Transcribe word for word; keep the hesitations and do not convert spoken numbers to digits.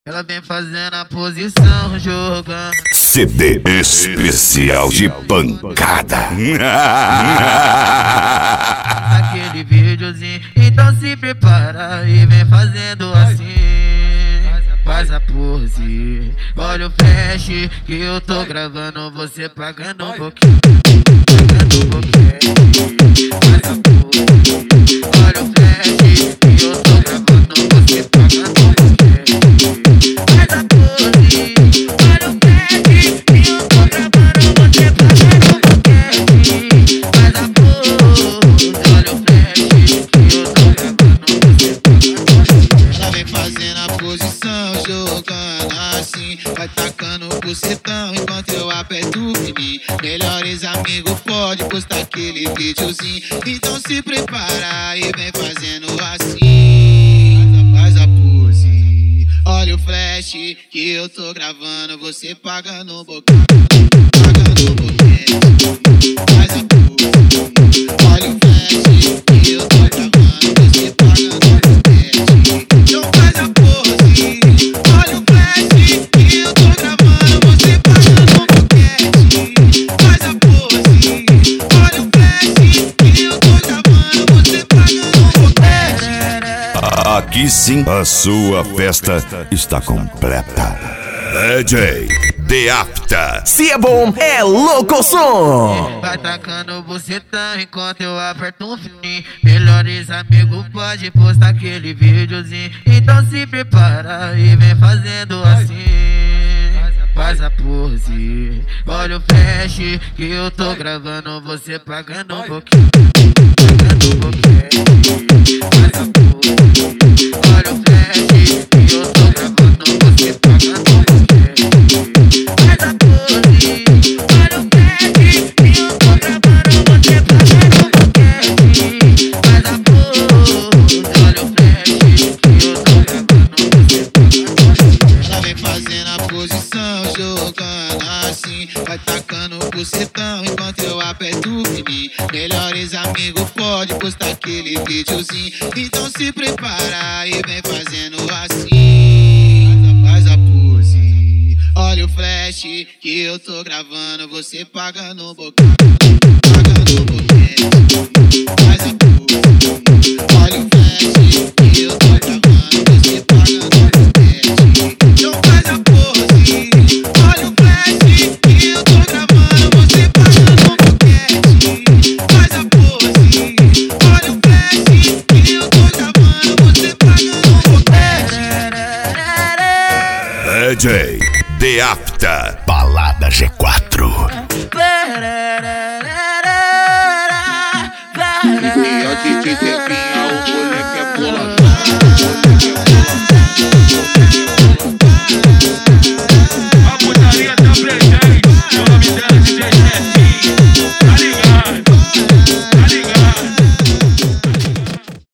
Ela vem fazendo a posição, jogando. C D especial de pancada. Aquele videozinho, então se prepara e vem fazendo assim. Faz a pose, olha o flash que eu tô gravando, você pagando um pouquinho, pagando um pouquinho. Faz a pose, olha o flash que eu tô gravando, você pagando um pouquinho. Faz a pose, olha o flash que eu tô gravando, você pagando um pouquinho. Faz a pose, olha o flash que eu tô gravando, você pagando um pouquinho. Ela vem fazendo a posição, jogando assim, vai tacando o bucetão enquanto eu aperto o pininho. Melhores amigos pode postar aquele videozinho, então se prepara e vem fazendo assim. Faz a pose, olha o flash que eu tô gravando, você paga no boquete, paga no boquete. Faz a pose, olha o flash que eu tô gravando, você paga no boquete. Então faz a pose, olha o flash que eu tô gravando, você paga no boquete. Faz a pose, olha o flash que eu tô gravando, você paga no boquete. Aqui sim, a sua festa está completa. D J Deapta. Se é bom, é louco som. Vai tacando bucetão enquanto eu aperto um fininho. Melhores amigos pode postar aquele videozinho, então se prepara e vem fazendo assim. Faz a pose, olha o flash que eu tô gravando, você pagando um pouquinho, pagando um pouquinho. Faz a pose, olha o flash que eu tô gravando, você pagando um pouquinho. Faz a pose, olha o flash que eu tô gravando, você pagando um pouquinho. Faz a pose, olha o flash que eu tô gravando, você pagando um pouquinho. Ela vem fazendo a posição, jogando assim, vai tacando o bucetão enquanto eu aperto o pininho. Melhores amigos pode postar aquele videozinho, então se prepara e vem fazendo assim. Faz a pose, olha o flash que eu tô gravando, você paga no boquete, paga no boquete. Faz a pose, olha o flash que eu tô gravando, você paga no boquete. Então faz a pose, olha o flash que eu tô gravando, você paga no boquete. Faz a pose, olha o flash que eu tô gravando, você paga no boquete. D J Deapta. Balada G quatro. E a D J Zefinha, o moleque é boladão.